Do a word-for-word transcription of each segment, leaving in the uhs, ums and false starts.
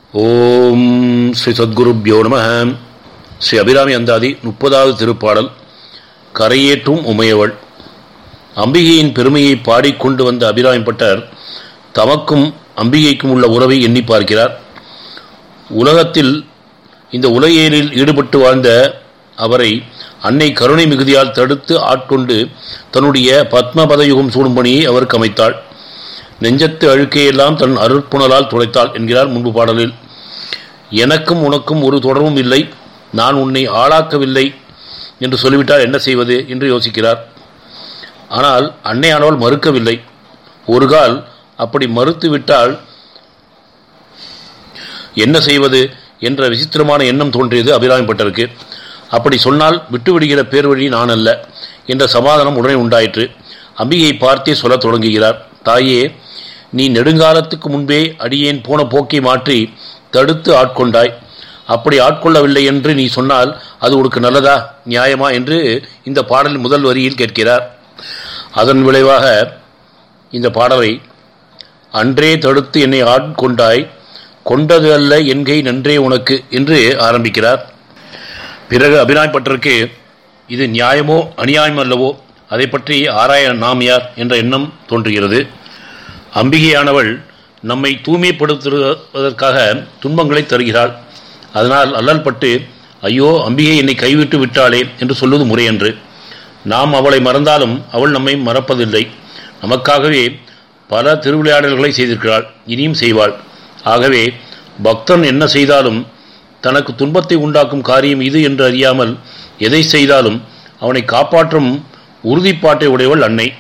ஓம் ஸ்ரீ சத்குருப்யோ நம. ஸ்ரீ அபிராமி அந்தாதி முப்பதாவது திருப்பாடல். கரையேற்றும் உமையவள். அம்பிகையின் பெருமையை பாடிக்கொண்டு வந்த அபிராமி பட்டர் தமக்கும் அம்பிகைக்கும் உள்ள உறவை எண்ணி பார்க்கிறார். உலகத்தில் இந்த உலகியலில் ஈடுபட்டு வாழ்ந்த அவரை அன்னை கருணை மிகுதியால் தடுத்து ஆட்கொண்டு தன்னுடைய பத்மபதயுகம் சூடும் பணியை அவருக்கு அமைத்தாள். நெஞ்சத்து அழுக்கையெல்லாம் தன் அருட்புணலால் துளைத்தாள் என்கிறார் முன்பு பாடலில். எனக்கும் உனக்கும் ஒரு தொடர்பும் இல்லை, நான் உன்னை ஆளாக்கவில்லை என்று சொல்லிவிட்டால் என்ன செய்வது என்று யோசிக்கிறார். ஆனால் அன்னையானவள் மறுக்கவில்லை. ஒரு கால் அப்படி மறுத்துவிட்டால் என்ன செய்வது என்ற விசித்திரமான எண்ணம் தோன்றியது அபிராமி பட்டருக்கு. அப்படி சொன்னால் விட்டுவிடுகிற பேர் வழி நான் அல்ல என்ற சமாதானம் உடனே உண்டாயிற்று. அம்பிகையை பார்த்தே சொல்லத் தொடங்குகிறார். தாயே, நீ நெடுங்காலத்துக்கு முன்பே அடியேன் போன போக்கை மாற்றி தடுத்து ஆட்கொண்டாய். அப்படி ஆட்கொள்ளவில்லை என்று நீ சொன்னால் அது உனக்கு நல்லதா, நியாயமா என்று இந்த பாடலின் முதல் வரியில் கேட்கிறார். அதன் விளைவாக இந்த பாடலை அன்றே தடுத்து என்னை ஆட்கொண்டாய், கொண்டது அல்ல என்கை நன்றே உனக்கு என்று ஆரம்பிக்கிறார். பிறகு அபிராமி பட்டருக்கு இது நியாயமோ அநியாயம் அல்லவோ, அதை பற்றி ஆராய நாம் யார் என்ற எண்ணம் தோன்றுகிறது. அம்பிகையானவள் நம்மை தூய்மைப்படுத்துவதற்காக துன்பங்களை தருகிறாள். அதனால் அல்லல் பட்டு ஐயோ அம்பிகை என்னை கைவிட்டு விட்டாளே என்று சொல்வது முறையன்று. நாம் அவளை மறந்தாலும் அவள் நம்மை மறப்பதில்லை. நமக்காகவே பல திருவிளையாடல்களை செய்திருக்கிறாள், இனியும் செய்வாள். ஆகவே பக்தன் என்ன செய்தாலும் தனக்கு துன்பத்தை உண்டாக்கும் காரியம் இது என்று அறியாமல் எதை செய்தாலும் அவனை காப்பாற்றும் உறுதிப்பாட்டை உடையவள் அன்னை.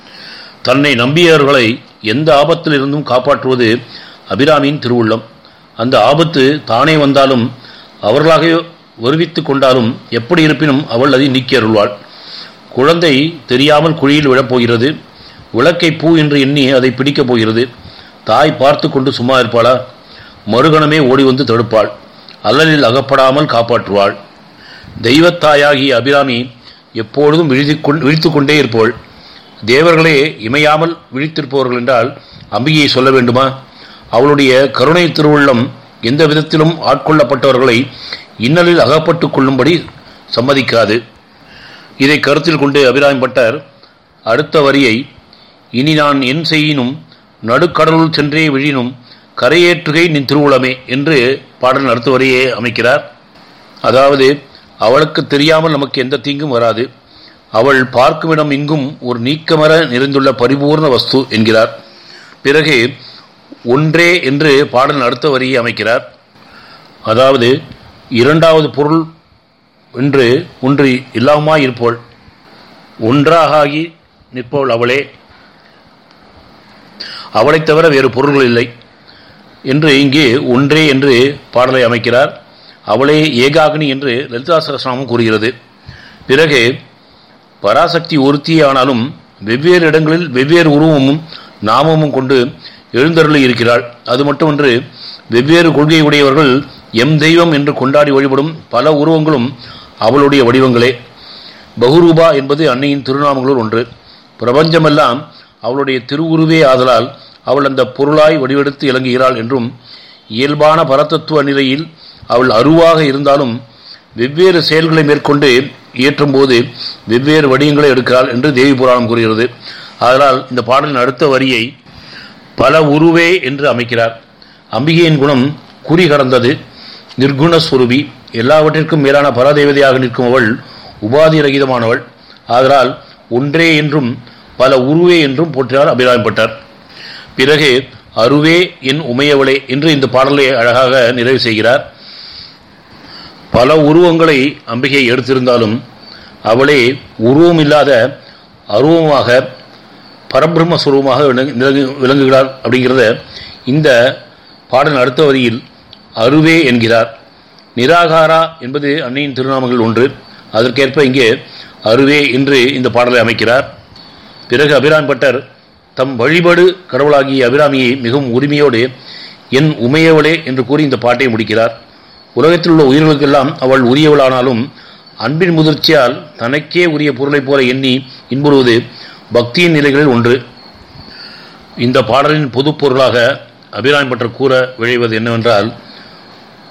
தன்னை நம்பியவர்களை எந்த ஆபத்தில் இருந்தும் காப்பாற்றுவது அபிராமியின் திருவுள்ளம். அந்த ஆபத்து தானே வந்தாலும் அவர்களாக வருவித்து கொண்டாலும் எப்படி இருப்பினும் அவள் அதை நீக்கி அருள்வாள். குழந்தை தெரியாமல் குழியில் விழப்போகிறது. விளக்கை பூ என்று எண்ணி அதை பிடிக்கப் போகிறது. தாய் பார்த்து கொண்டு சும்மா இருப்பாளா? மறுகணமே ஓடி வந்து தடுப்பாள். அல்லலில் அகப்படாமல் காப்பாற்றுவாள். தெய்வத்தாயாகிய அபிராமி எப்பொழுதும் விழித்து கொண்டே இருப்பவள். தேவர்களே இமையாமல் விழித்திருப்பவர்கள் என்றால் அம்பிகையை சொல்ல வேண்டுமா? அவளுடைய கருணை திருவுள்ளம் எந்த விதத்திலும் ஆட்கொள்ளப்பட்டவர்களை இன்னலில் அகப்பட்டுக் கொள்ளும்படி சம்மதிக்காது. இதை கருத்தில் கொண்டு அபிராமி பட்டர் அடுத்த வரியை இனி நான் என் செய்யினும் நடுக்கடலுள் சென்றே விழினும் கரையேற்றுகை நின் திருவுளமே என்று பாடல் அடுத்த வரியை அமைக்கிறார். அதாவது அவளுக்கு தெரியாமல் நமக்கு எந்த தீங்கும் வராது. அவள் பார்க்குமிடம் இங்கும் ஒரு நீக்கமர நிறைந்துள்ள பரிபூர்ண வஸ்து என்கிறார். பிறகு ஒன்றே என்று பாடல் அடுத்த வரியை அமைக்கிறார். அதாவது இரண்டாவது பொருள் என்று ஒன்று இல்லாமல் இருப்பவள், ஒன்றாகி நிற்பவள் அவளே, அவளை தவிர வேறு பொருள்கள் இல்லை என்று இங்கே ஒன்றே என்று பாடலை அமைக்கிறார். அவளே ஏகாகினி என்று லலிதா சகஸ்ரநாமம் கூறுகிறது. பிறகு பராசக்தி ஒருத்தியே ஆனாலும் வெவ்வேறு இடங்களில் வெவ்வேறு உருவமும் நாமமும் கொண்டு எழுந்தருளி இருக்கிறாள். அது மட்டுமன்று வெவ்வேறு கொள்கை உடையவர்கள் எம் தெய்வம் என்று கொண்டாடி வழிபடும் பல உருவங்களும் அவளுடைய வடிவங்களே. பகுரூபா என்பது அன்னையின் திருநாமங்களுள் ஒன்று. பிரபஞ்சமெல்லாம் அவளுடைய திருவுருவே ஆதலால் அவள் அந்த பொருளாய் வடிவெடுத்து இலங்குகிறாள் என்றும், இயல்பான பரதத்துவ நிலையில் அவள் அருவாக இருந்தாலும் வெவ்வேறு செயல்களை மேற்கொண்டு இயற்றும் போது வெவ்வேறு வடிவங்களை எடுக்கிறாள் என்று தேவி புராணம் கூறுகிறது. அதனால் இந்த பாடலின் அடுத்த வரியை பல உருவே என்று அமைக்கிறார். அம்பிகையின் குணம் குறி கடந்தது, நிர்குணஸ்வரூபி, எல்லாவற்றிற்கும் மேலான பரதேவதையாக நிற்கும் அவள் உபாதி ரகிதமானவள். ஆதலால் ஒன்றே என்றும் பல உருவே என்றும் போற்றினார் அபிராமி பட்டர். பிறகு அருவே என் உமையவளே என்று இந்த பாடலை அழகாக நிறைவு செய்கிறார். பல உருவங்களை அம்பிகை எடுத்திருந்தாலும் அவளே உருவம் இல்லாத அருவமாக பரபிரம்மஸ்வரூபமாக விளங்குகிறார். அப்படிங்கிறத இந்த பாடல் அடுத்த வரியில் அருவே என்கிறார். நிராகாரா என்பது அன்னையின் திருநாமங்கள் ஒன்று. அதற்கேற்ப இங்கே அருவே என்று இந்த பாடலை அமைக்கிறார். பிறகு அபிராமி பட்டர் தம் வழிபாடு கடவுளாகிய அபிராமியை மிகவும் உரிமையோடு என் உமையவளே என்று கூறி இந்த பாட்டை முடிக்கிறார். உலகத்தில் உள்ள உயிர்களுக்கெல்லாம் அவள் உரியவளானாலும் அன்பின் முதிர்ச்சியால் தனக்கே உரிய பொருளைப் போல எண்ணி இன்புறுவது பக்தியின் நிலைகளில் ஒன்று. இந்த பாடலின் பொது பொருளாக அபிராமி பட்டர் கூற விழைவது என்னவென்றால்,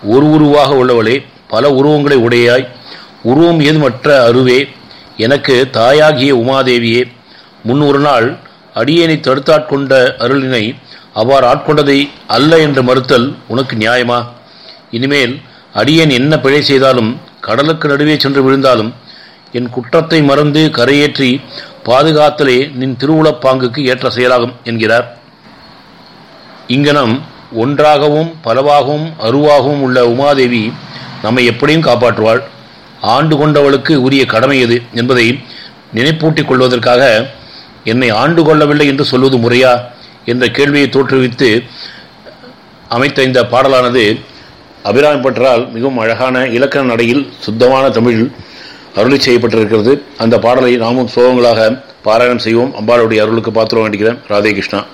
ஒரு உருவாக உள்ளவளே, பல உருவங்களை உடையாய், உருவம் ஏதுமற்ற அருவே, எனக்கு தாயாகிய உமாதேவியே, முன் ஒரு நாள் அடியேனை தடுத்தாட்கொண்ட அருளினை அவ்வாறு ஆட்கொண்டதை அல்ல என்று மறுத்தல் உனக்கு நியாயமா? இனிமேல் அடியேன் என்ன பிழை செய்தாலும், கடலுக்கு நடுவே சென்று விழுந்தாலும், என் குற்றத்தை மறந்து கரையேற்றி பாதுகாத்தலே நின் திருவுளப்பாங்குக்கு ஏற்ற செயலாகும் என்கிறார். இங்கனம் ஒன்றாகவும் பலவாகவும் அருவாகவும் உள்ள உமாதேவி நம்மை எப்படியும் காப்பாற்றுவாள். ஆண்டு கொண்டவளுக்கு உரிய கடமை எது என்பதை நினைப்பூட்டிக் கொள்வதற்காக என்னை ஆண்டு கொள்ளவில்லை என்று சொல்வது முறையா என்ற கேள்வியை தோற்றுவித்து அமைத்த இந்த பாடலானது அபிராமி பட்டரால் மிகவும் அழகான இலக்கண நடையில் சுத்தமான தமிழில் அருளி செய்யப்பட்டிருக்கிறது. அந்த பாடலை நாமும் சோகங்களாக பாராயணம் செய்வோம். அம்பாளுடைய அருளுக்கு பாத்திரம் வேண்டிக்கிறேன். ராதே கிருஷ்ணா.